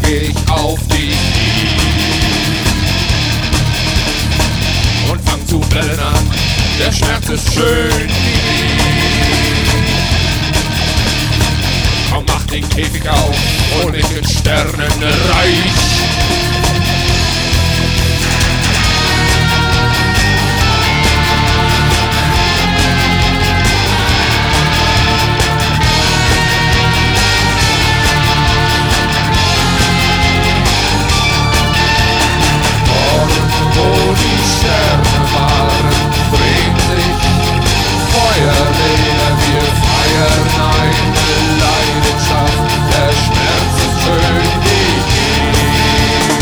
geh ich auf die Knie und fang zu bellen an. Der Schmerz ist schön wie nie. Komm, mach den Käfig auf und mich ins Sternenreich. Wo die Sterne waren, dreht sich Feuerräder, wir feiern eine Leidenschaft, der Schmerz ist schön wie nie.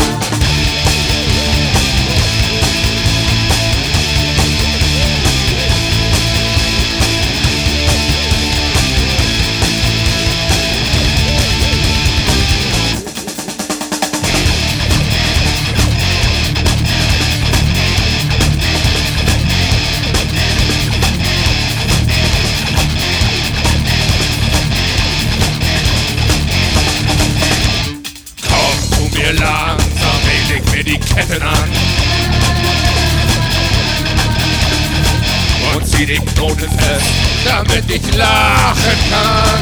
Langsam leg mir die Ketten an und zieh die Knoten fest, damit ich lachen kann.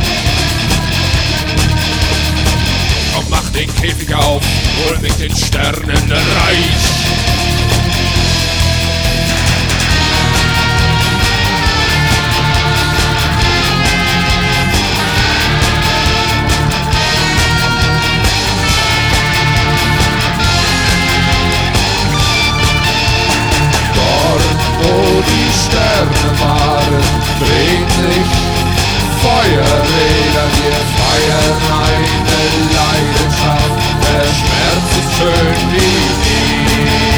Komm, mach den Käfig auf, hol mich ins Sternenreich. Wo die Sterne waren, drehen sich Feuerräder, wir feiern eine Leidenschaft, der Schmerz ist schön wie nie.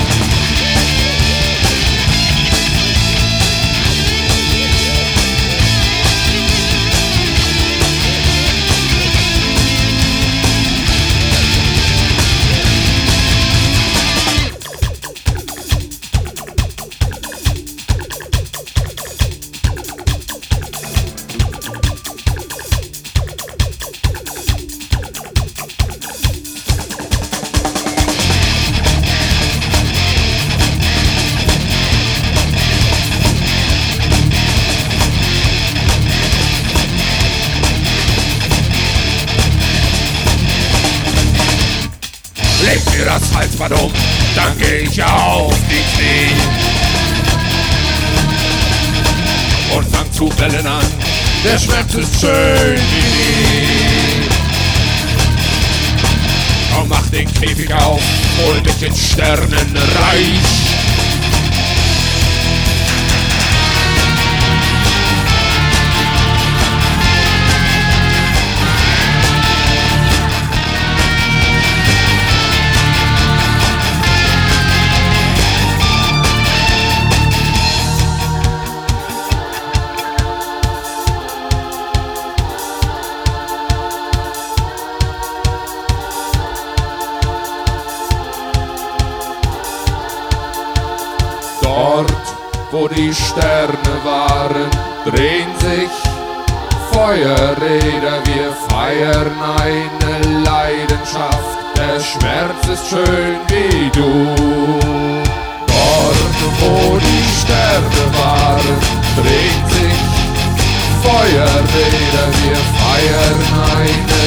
Leg mir das Halsband um, dann geh ich auf die Knie und fang zu bellen an. Der Schmerz ist schön wie nie. Komm, mach den Käfig auf, hol mich ins Sternenreich. Dort, wo die Sterne waren, drehen sich Feuerräder, wir feiern eine Leidenschaft, der Schmerz ist schön wie du. Dort, wo die Sterne waren, drehen sich Feuerräder, wir feiern eine